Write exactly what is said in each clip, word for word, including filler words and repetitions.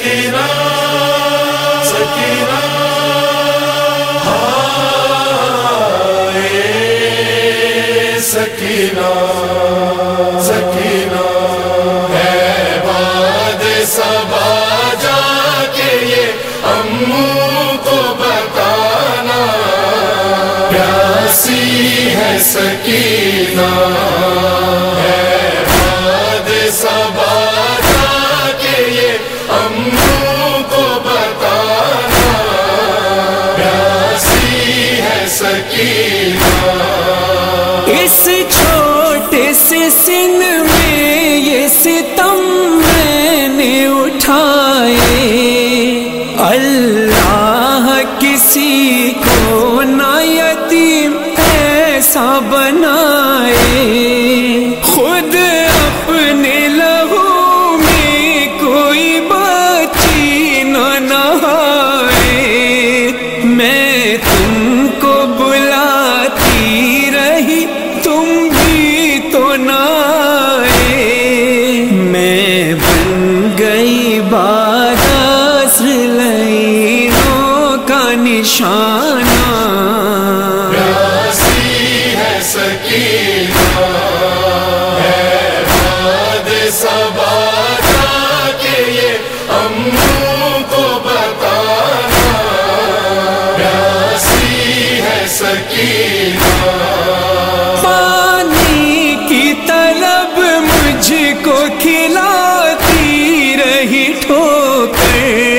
سکینہ سکینہ ہائے سکینہ سکینہ ہے باد صبا جا کے یہ اموں کو بتانا پیاسی ہے سکینہ ہے باد صبا جا کے یہ اموں کو بتانا پیاسی ہے سکینہ اس چھوٹے سے سن میں یہ ستم میں نے اٹھائے اللہ کسی کو نہ یتیم ایسا بنائے خود اپنے لہو میں کوئی بچی نہ نہائے میں تم کو بلاتی رہی تم بھی تو نہ آئے میں بن گئی باداسر لئیوں کا نشانہ پیاسی ہے سکینہ ہے باد صبا جا کے یہ اموں کو بتانا پیاسی ہے سکینہ پانی کی طلب مجھ کو کھلاتی رہی ٹھوکر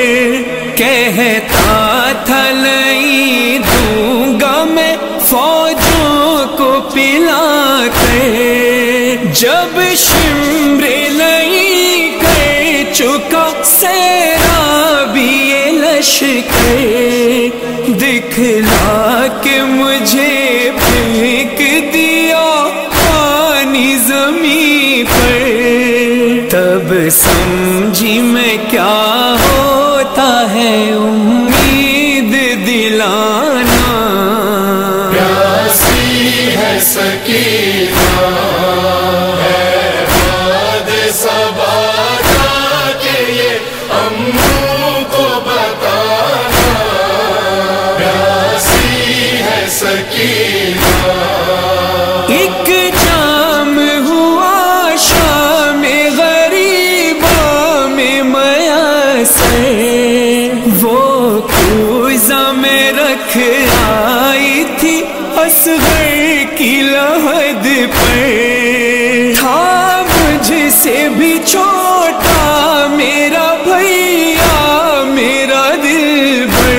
کہتا تھا لئی دوں گا میں فوجوں کو پلا کر جب شمر لئی کر چکا سیرابی یہ لشکر دکھلا کے مجھے پھینک دیا پانی زمین پر تب سمجھی میں کیا ہوتا ہے امید دلانا پیاسی ہے سکینہ ہے باد صبا جا کے یہ اموں کو بتانا پیاسی ہے سکینہ ایک جام ہوا شام غریباں میں میسر وہ کوزہ میں رکھ آئی تھی اصغر کی لحد پر تھا مجھ سے بھی چھوٹا میرا بھیا میرا دلبر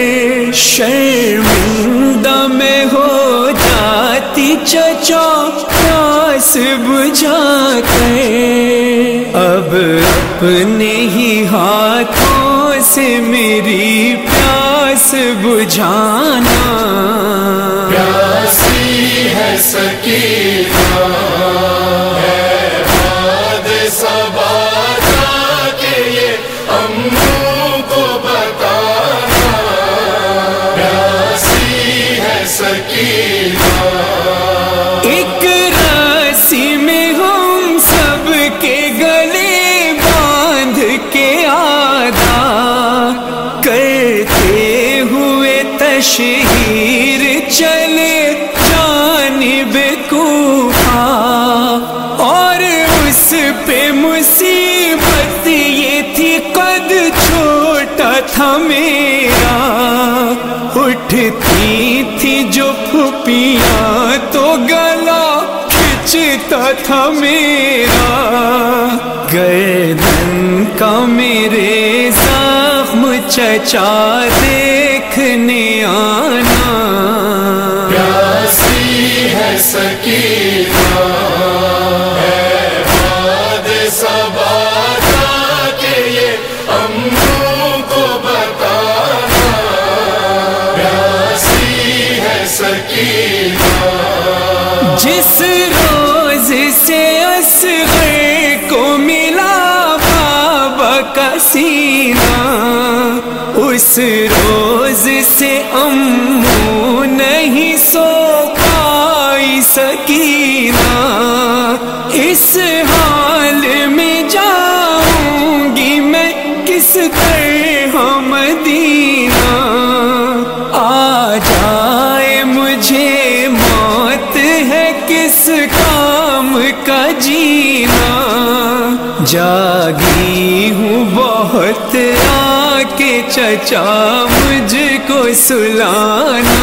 شرمندہ میں ہو جاتی چچا پیاس بجھا کر اب اپنے ہی ہاتھوں سے میری پیاس بجھانا پیاسی ہے سکینہ ہے باد صبا جا کے یہ اموں کو بتانا پیاسی ہے سکینہ ایک رسی میں ہم سب کے گلے باندھ کے آدھا کرتے ہوئے تشہیر چلے جانب کوفہ اور اس پہ مصیبت یہ تھی قد چھوٹا تھا میرا اٹھتی تھی جو پھوپیاں تو گلا کھچتا تھا میرا گردن کا میرے زخم چچا دیکھنے آنا پیاسی ہے سکینہ ہے باد صبا جا کے یہ اموں کو بتانا پیاسی ہے سکینہ جس روز سے اصغر کو ملا بابا کا سینہ اس روز سے اموں نہیں سو پائی سکینہ اس حال میں جاؤں گی میں کس اس کام کا جینا، جاگی ہوں بہت آ کے چچا مجھ کو سلانا،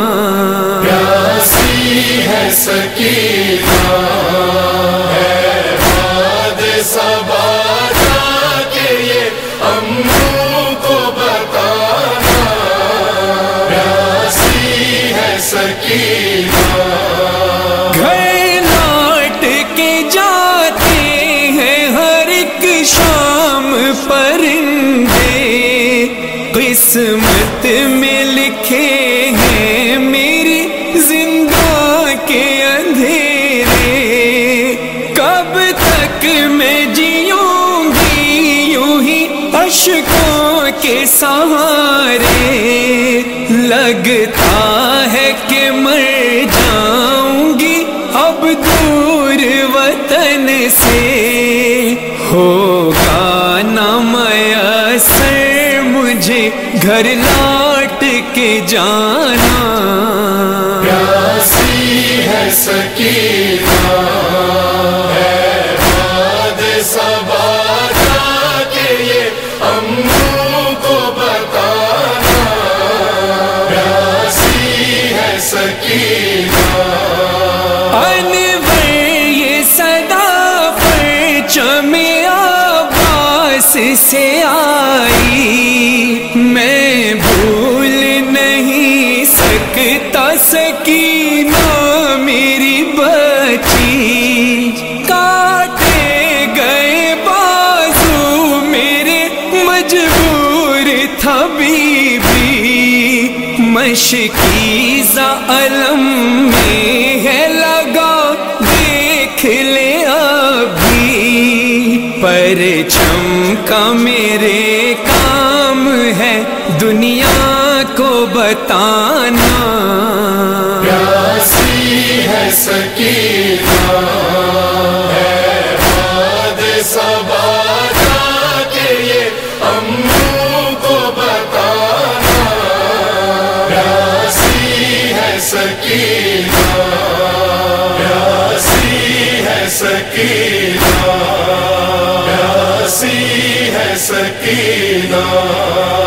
پیاسی ہے سکینہ ہے باد صبا جا کے یہ اموں کو بتانا، پیاسی ہے سکینہ۔ گھر لوٹ کے جاتے ہیں ہر ایک شام پرندے، قسمت میں لکھے ہیں میری زندہ کے اندھیرے، کب تک میں جیوں گی یوں ہی اشکوں کے سہارے، لگتا ہے کہ مر جاؤں گی اب دور وطن سے، ہوگا نہ میسر مجھے گھر لوٹ کے جانا، پیاسی ہے سکینہ ہے باد صبا جا کے یہ اموں کو بتانا، پیاسی ہے سکینہ۔ انور یہ صدا پرچم عباس سے آئی، میں بھول نہیں سکتا سکینہ میری بچی، کاٹے گئے بازو میرے مجبور تھا بی بی، مشکیزہ علم میں ہے لگا دیکھ لے ابھی، پرچم کا میرے کام ہے دنیا کو بتانا، پیاسی ہے سکینہ ہے باد صبا جا کے یہ اموں کو بتانا، پیاسی ہے سکینہ، پیاسی ہے سکینہ، پیاسی ہے سکینہ۔